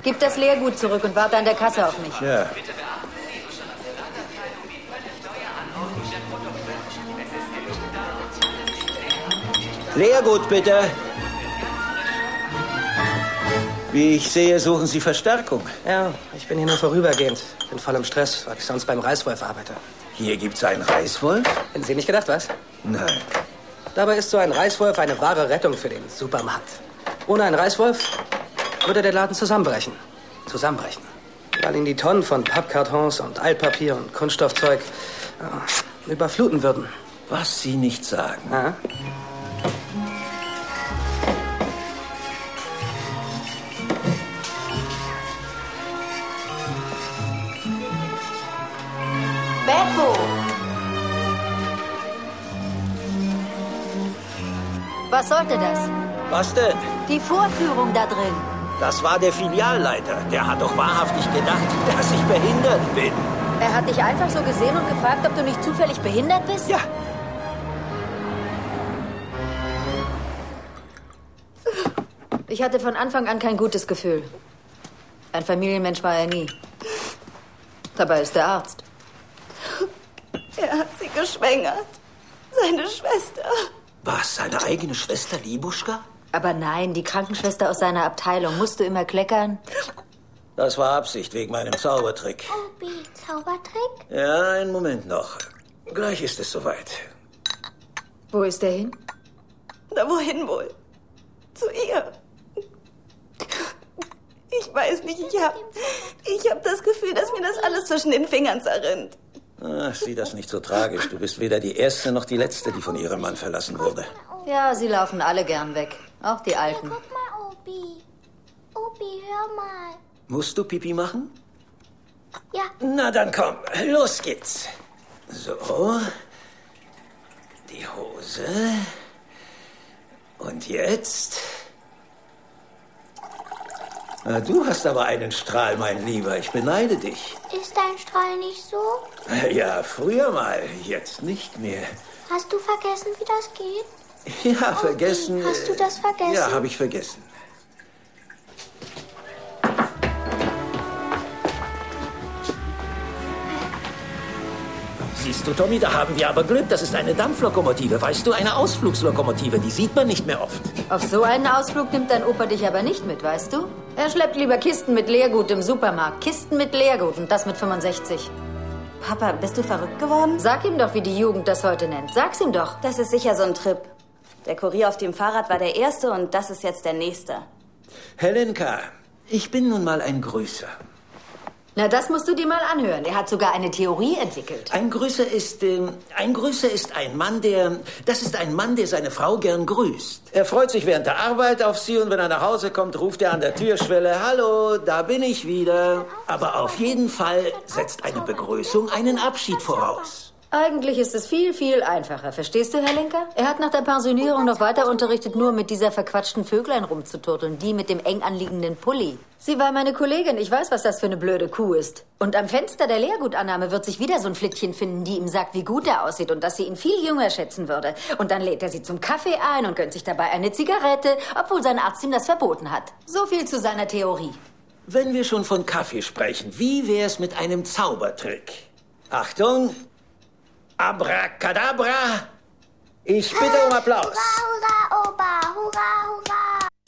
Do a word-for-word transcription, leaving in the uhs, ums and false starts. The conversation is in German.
Gib das Leergut zurück und warte an der Kasse auf mich. Ja. Leergut, bitte. Wie ich sehe, suchen Sie Verstärkung. Ja, ich bin hier nur vorübergehend. Bin voll im Stress, weil ich sonst beim Reißwolf arbeite. Hier gibt's einen Reißwolf? Hätten Sie nicht gedacht, was? Nein. Dabei ist so ein Reißwolf eine wahre Rettung für den Supermarkt. Ohne einen Reißwolf würde der Laden zusammenbrechen. Zusammenbrechen. Weil ihn die Tonnen von Pappkartons und Altpapier und Kunststoffzeug ja, überfluten würden. Was Sie nicht sagen. Ja? Beppo! Was sollte das? Was denn? Die Vorführung da drin. Das war der Filialleiter. Der hat doch wahrhaftig gedacht, dass ich behindert bin. Er hat dich einfach so gesehen und gefragt, ob du nicht zufällig behindert bist? Ja. Ich hatte von Anfang an kein gutes Gefühl. Ein Familienmensch war er nie. Dabei ist er Arzt. Er hat sie geschwängert. Seine Schwester. Was, seine eigene Schwester Libuschka? Aber nein, die Krankenschwester aus seiner Abteilung. Musst du immer kleckern? Das war Absicht, wegen meinem Zaubertrick. Opi, Zaubertrick? Ja, einen Moment noch. Gleich ist es soweit. Wo ist er hin? Na, wohin wohl? Zu ihr. Ich weiß nicht, ich hab... Ich hab das Gefühl, dass mir das alles zwischen den Fingern zerrinnt. Ach, sieh das nicht so tragisch. Du bist weder die Erste noch die Letzte, die von ihrem Mann verlassen wurde. Ja, sie laufen alle gern weg. Auch die Alten. Ja, guck mal, Opi. Opi, hör mal. Musst du Pipi machen? Ja. Na dann komm, los geht's. So. Die Hose. Und jetzt... Na, du hast aber einen Strahl, mein Lieber. Ich beneide dich. Ist dein Strahl nicht so? Ja, früher mal. Jetzt nicht mehr. Hast du vergessen, wie das geht? Ja, vergessen. Hast du das vergessen? Ja, habe ich vergessen. Siehst du, Tommy, da haben wir aber Glück. Das ist eine Dampflokomotive. Weißt du, eine Ausflugslokomotive. Die sieht man nicht mehr oft. Auf so einen Ausflug nimmt dein Opa dich aber nicht mit, weißt du? Er schleppt lieber Kisten mit Leergut im Supermarkt. Kisten mit Leergut und das mit fünfundsechzig. Papa, bist du verrückt geworden? Sag ihm doch, wie die Jugend das heute nennt. Sag's ihm doch. Das ist sicher so ein Trip. Der Kurier auf dem Fahrrad war der erste und das ist jetzt der nächste. Helenka, ich bin nun mal ein Grüßer. Na, das musst du dir mal anhören. Er hat sogar eine Theorie entwickelt. Ein Grüßer ist, äh, ein Grüßer ist ein Mann, der, das ist ein Mann, der seine Frau gern grüßt. Er freut sich während der Arbeit auf sie und wenn er nach Hause kommt, ruft er an der Türschwelle, hallo, da bin ich wieder. Aber auf jeden Fall setzt eine Begrüßung einen Abschied voraus. Eigentlich ist es viel, viel einfacher. Verstehst du, Herr Lenker? Er hat nach der Pensionierung noch weiter unterrichtet, nur mit dieser verquatschten Vöglein rumzuturteln, die mit dem eng anliegenden Pulli. Sie war meine Kollegin. Ich weiß, was das für eine blöde Kuh ist. Und am Fenster der Leergutannahme wird sich wieder so ein Flittchen finden, die ihm sagt, wie gut er aussieht und dass sie ihn viel jünger schätzen würde. Und dann lädt er sie zum Kaffee ein und gönnt sich dabei eine Zigarette, obwohl sein Arzt ihm das verboten hat. So viel zu seiner Theorie. Wenn wir schon von Kaffee sprechen, wie wär's mit einem Zaubertrick? Achtung! Abracadabra! Ich bitte um Applaus. Hurra, hurra, Opa, hurra, hurra.